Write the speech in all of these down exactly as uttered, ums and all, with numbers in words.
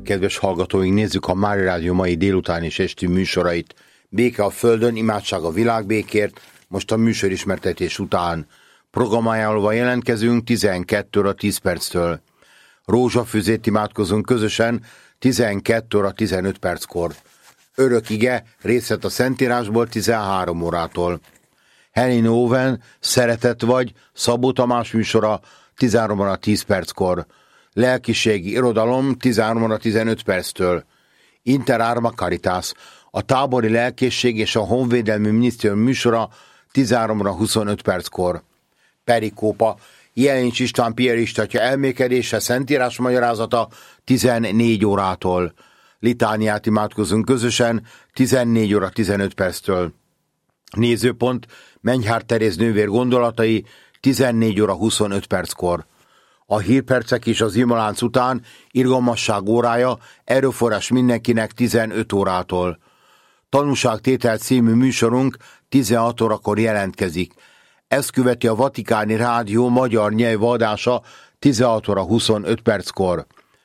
Kedves hallgatóink, nézzük a Mária Rádió mai délután és esti műsorait. Béke a földön, imádság a világbékért. Most a műsorismertetés után programájával jelentkezünk tizenkét óra tíz perctől. Rózsafüzét imádkozunk közösen tizenkét óra tizenöt perckor. Örök ige, részlet a Szentírásból tizenhárom órától. Henning Owen, Szeretet vagy, Szabó Tamás műsora tizenhárom óra tíz perckor. Lelkiségi irodalom tizenhárom óra tizenöt perctől. Inter Arma Caritas, a tábori lelkészség és a honvédelmi minisztérium műsora tizenhárom óra huszonöt perckor. Perikópa, Jelincs István piaristatja elmékedése, Szentírás magyarázata tizennégy órától. Litániát imádkozunk közösen tizennégy óra tizenöt perctől. Nézőpont, Menyhár Teréz nővér gondolatai tizennégy óra huszonöt perckor. A hírpercek és az imalánc után irgalmasság órája, erőforrás mindenkinek tizenöt órától. Tanúságtétel című műsorunk tizenhat órakor jelentkezik. Ezt követi a Vatikáni Rádió magyar nyelvadása tizenhat óra huszonöt perckor.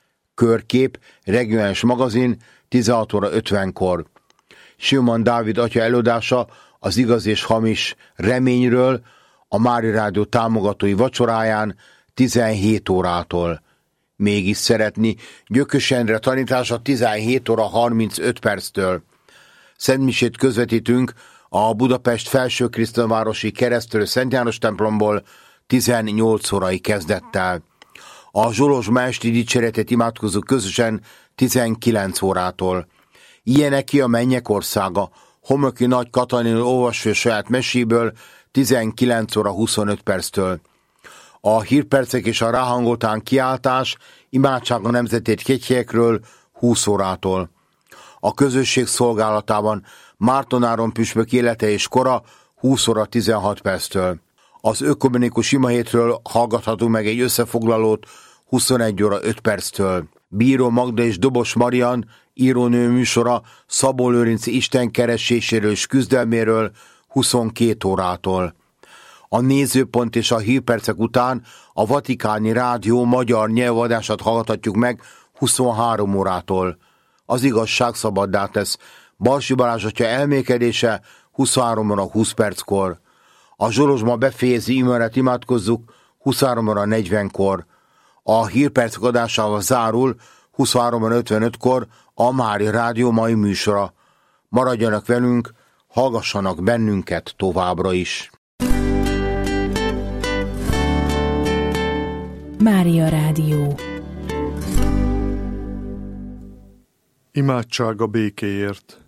Körkép, regionális magazin tizenhat óra ötvenkor. Simon Dávid atya előadása az igaz és hamis reményről a Mária Rádió támogatói vacsoráján tizenhét órától. Mégis szeretni, Gyökös Endre tanítása tizenhét óra harmincöt perctől. Szentmisét közvetítünk a Budapest Felsőkrisztánvárosi Keresztölő Szent János templomból tizennyolc órai kezdettel. A Zsolozsma esti dicséretet imádkozunk közösen tizenkilenc órától. Ilyenek ki a mennyek országa, Homoki Nagy Katalin olvasó saját meséből tizenkilenc óra huszonöt perctől. A hírpercek és a ráhangoltán kiáltás, imádság a nemzetét kétségekről húsz órától. A közösség szolgálatában Márton Áron püspök élete és kora húsz óra tizenhat perctől. Az ökumenikus imahétről hallgathatunk meg egy összefoglalót huszonegy óra öt perctől. Bíró Magda és Dobos Marian írónő műsora Szabó Lőrinc Isten kereséséről és küzdelméről huszonkét órától. A nézőpont és a hírpercek után a Vatikáni Rádió magyar nyelvadását hallgathatjuk meg huszonhárom órától. Az igazság szabaddá tesz. Balsi Balázs atya elmékedése huszonhárom óra húsz perckor. A Zsolozsma befejezi imeret imádkozzuk huszonhárom óra negyvenkor. A hírpercek adásával zárul huszonhárom óra ötvenötkor a Mária Rádió mai műsora. Maradjanak velünk, hallgassanak bennünket továbbra is. Mária Rádió. Imádság a békéért.